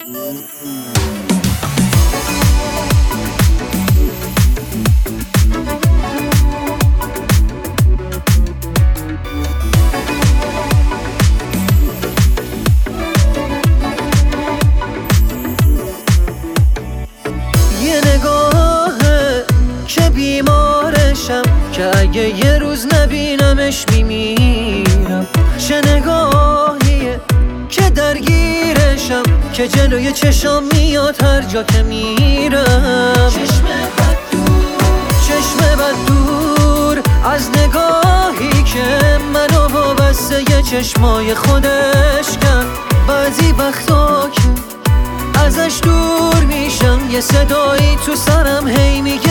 یه نگاهه که بیمارشم، که اگه یه روز نبینمش میمیرم. چه نگاهیه که درگیرشم، که جلوی چشام میاد هر جا که میرم. چشم بد دور از نگاهی که منو وابسته یه چشمای خودش کرد. بعضی وقتا که ازش دور میشم، یه صدایی تو سرم هی میگه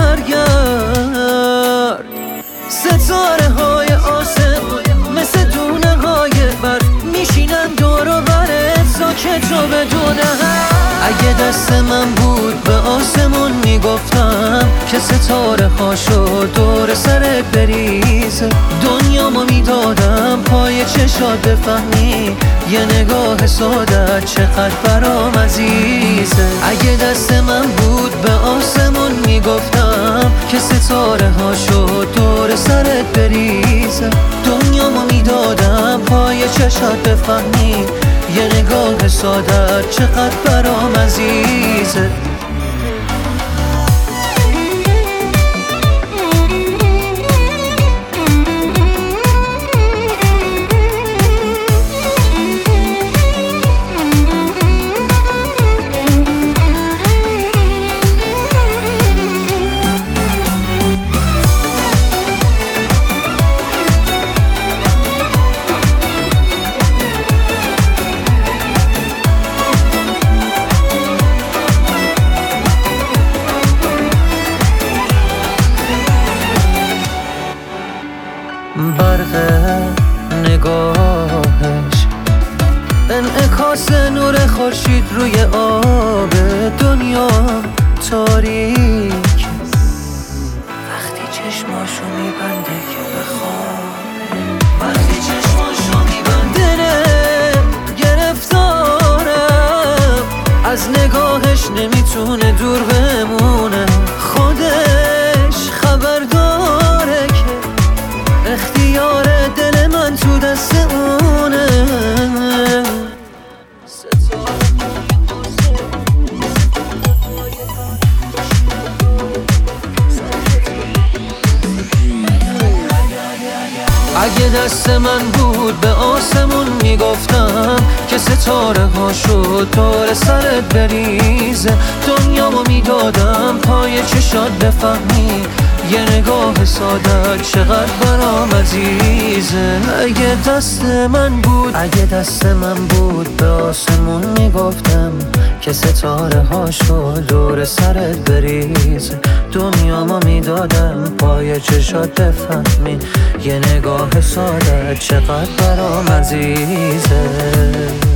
برگرد. ستاره های آسمون مثل دونه های برف میشینن دور و برت ساکت و بدون حرف. اگه دست من بود به آسمون میگفتم که ستاره هاشو دور سرت بریزه. دنیامو میدادم پای چشات بفهمی یه نگاه ساده چقدر برام عزیزه. اگه دست من بود به آسمون میگفتم که ستاره هاشو دور سرت بریزه. دنیامو میدادم پای چشات بفهمی یه نگاه ساده چقدر برام عزیزه. برق نگاهش انعکاس نور خورشید روی آب دنیا تاریک. وقتی چشماشو میبنده که بخوابه، وقتی چشماشو میبنده گرفتارم از نگاهش، نمیتونه دور بمونه. خودش خبر داره که اختیار دل من تو دست اونه. اگه دست من بود به آسمون میگفتم که ستاره هاشو دور سرت بریزه. دنیامو میدادم پای چشات بفهمی یه نگاه ساده چقدر برام عزیزه. اگه دست من بود به آسمون میگفتم که ستاره هاشو دور سرت بریزه. دنیامو میدادم پای چشات بفهمی یه نگاه ساده چقدر برام عزیزه.